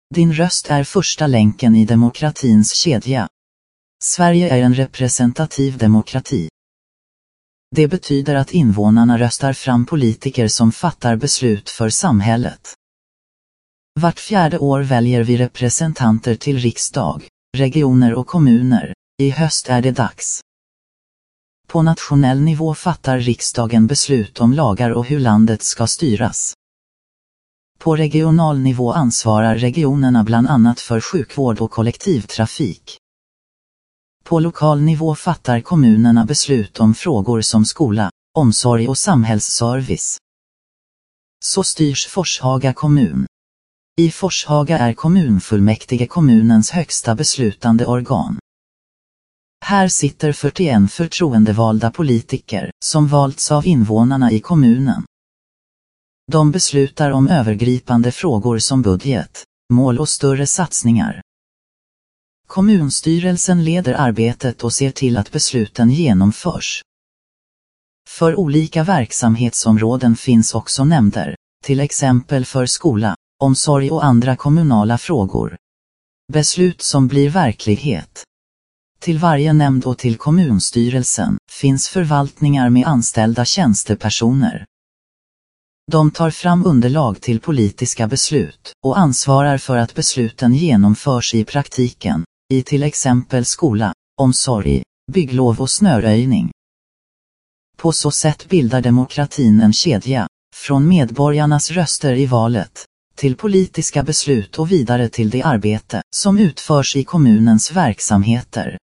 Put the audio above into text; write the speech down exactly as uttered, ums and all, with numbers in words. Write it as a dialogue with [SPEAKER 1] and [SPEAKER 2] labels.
[SPEAKER 1] Din röst är första länken i demokratins kedja. Sverige är en representativ demokrati. Det betyder att invånarna röstar fram politiker som fattar beslut för samhället. Vart fjärde år väljer vi representanter till riksdag, regioner och kommuner. I höst är det dags. På nationell nivå fattar riksdagen beslut om lagar och hur landet ska styras. På regional nivå ansvarar regionerna bland annat för sjukvård och kollektivtrafik. På lokal nivå fattar kommunerna beslut om frågor som skola, omsorg och samhällsservice. Så styrs Forshaga kommun. I Forshaga är kommunfullmäktige kommunens högsta beslutande organ. Här sitter fyrtioen förtroendevalda politiker, som valts av invånarna i kommunen. De beslutar om övergripande frågor som budget, mål och större satsningar. Kommunstyrelsen leder arbetet och ser till att besluten genomförs. För olika verksamhetsområden finns också nämnder, till exempel för skola, omsorg och andra kommunala frågor. Beslut som blir verklighet. Till varje nämnd och till kommunstyrelsen finns förvaltningar med anställda tjänstepersoner. De tar fram underlag till politiska beslut och ansvarar för att besluten genomförs i praktiken, i till exempel skola, omsorg, bygglov och snöröjning. På så sätt bildar demokratin en kedja, från medborgarnas röster i valet, till politiska beslut och vidare till det arbete som utförs i kommunens verksamheter.